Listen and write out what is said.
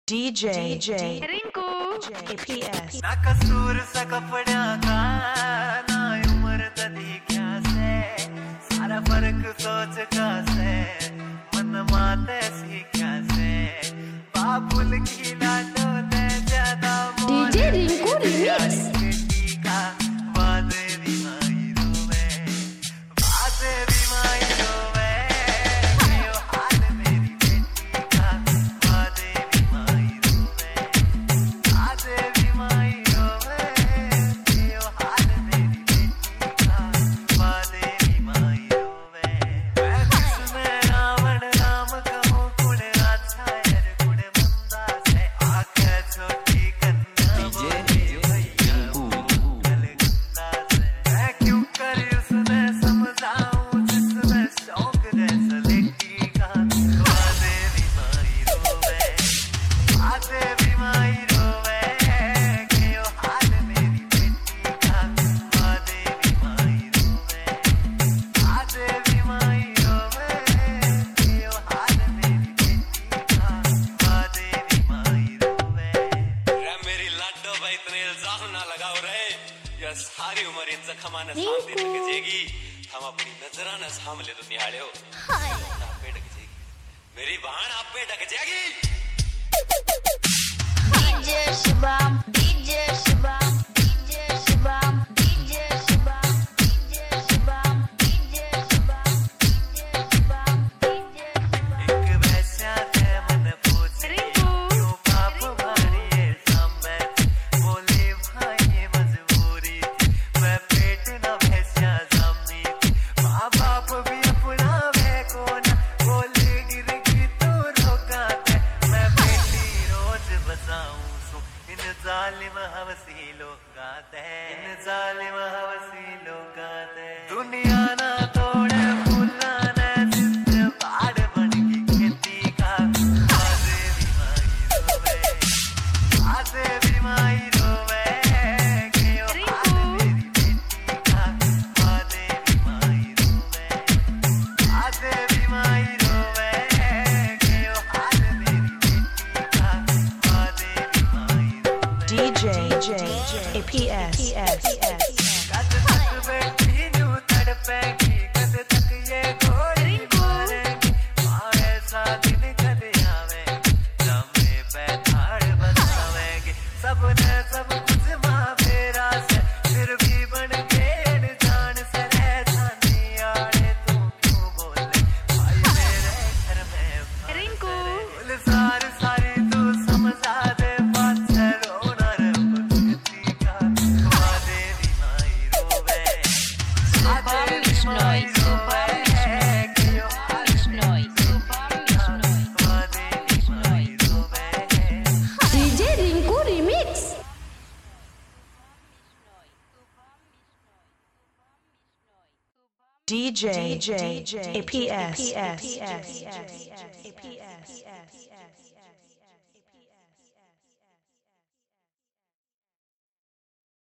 DJ Rinku APS ना कसूर सा कपड़ा का ना उम्र तदी क्या से सारा फर्क सोच का से मन माते सी क्या से बाबुल की लाडो दे ज्यादा DJ Rinku Remix सारी उम्र इन जखमाना सामने ढक जाएगी हम अपनी नजराना सामने तो निहाले हो आप पे ढक जाएगी मेरी बहन आप पे ढक जाएगी DJ Shubham DJ Shubham DJ Shubham DJ Shubham DJ Shubham DJ Shubham DJ Shubham DJ Shubham एक वैसा थे मन पूछे क्यों पाप मारिए सामने बोले भाई मजबूरी मैं पेट ना भैंसा सामने माँ बाप भी अपना वे कोना बोले गिर की तो रोका थे मैं बेटी रोज बसाऊं सो इन जालिम हवसी लोग गाते इन जालिम हवसी लोग गाते दुनिया ना तोड़े भूला ना जिससे बाढ़ बन की खेती का आजे बीमारी रोवे क्यों हाल मेरी बेटी का आजे बीमारी रोवे आजे बीमारी रोवे क्यों हाल मेरी बेटी का आजे बीमारी रोवे DJ APS कद तक बैठी न्यू तड़पेगी कद तक ये घोड़ी मारेगी माँ ऐसा दिन कद आवेगी लम्बे बैठाड़ बतावेगी सबने सब कुछ माँ फेरा से फिर भी बन के जान से रह जानी आड़े तू क्यों बोले भाई मेरे घर में Rinku बोल सारी सारी तू समझा दे बात से रोना रे बुद्धि का वादे दी माई रोवे आदे दी माई रोवे क्यों हाल Bisnoy वादे दी माई रोवे DJ Rinku Remix DJ APS